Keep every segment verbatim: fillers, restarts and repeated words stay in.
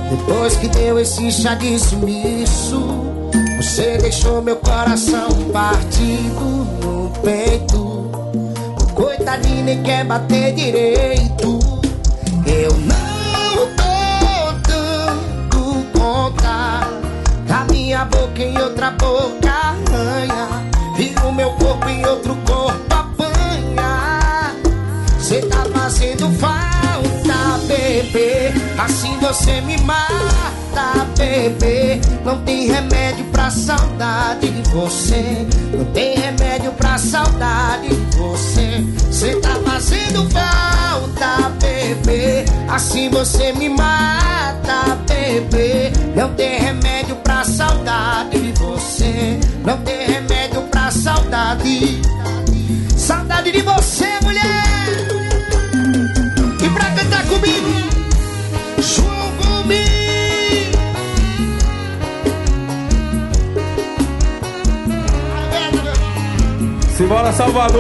Depois que deu esse chá de sumiço, você deixou meu coração partido no peito. O coitadinho nem quer bater direito. Eu não tô dando conta da minha boca em outra boca arranha, e o meu corpo em outro corpo apanha. Cê tá fazendo falta, bebê, assim você me mata, bebê. Não tem remédio pra saudade de você, não tem remédio pra saudade de você. Cê tá fazendo falta, bebê, assim você me mata, bebê. Não tem remédio pra saudade de você, não tem remédio pra saudade. Saudade de você, mulher. E pra cantar comigo, João Gomes. Simbora, Salvador!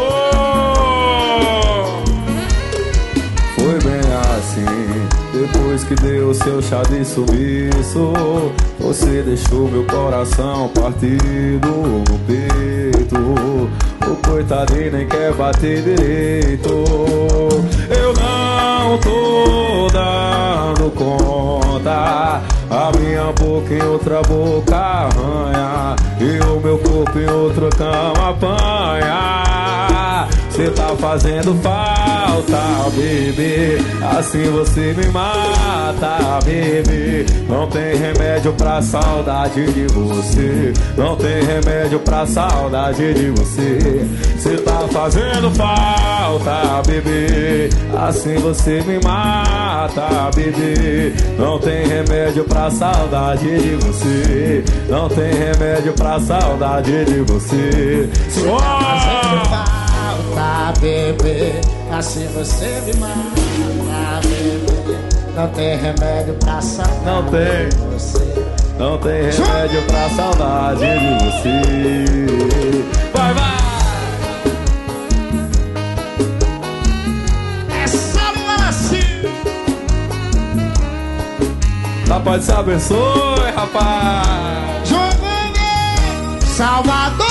Foi bem assim, depois que deu seu chá de sumiço, você deixou meu coração partido no peito. O coitadinho nem quer bater direito. Eu não tô dando conta, a minha boca em outra boca arranha, e o meu corpo em outra cama apanha. Cê tá fazendo falta, bebê, assim você me mata, bebê. Não tem remédio pra saudade de você, não tem remédio pra saudade de você. Cê tá fazendo falta, bebê, assim você me mata, bebê. Não tem remédio pra saudade de você, não tem remédio pra saudade de você. Cê tá fazendo falta, bebê, assim você me mata, bebê. Não tem remédio pra saudade não tem. de você, não tem remédio pra saudade de você. Vai, vai! Rapaz, se abençoe, rapaz. Jogo Salvador.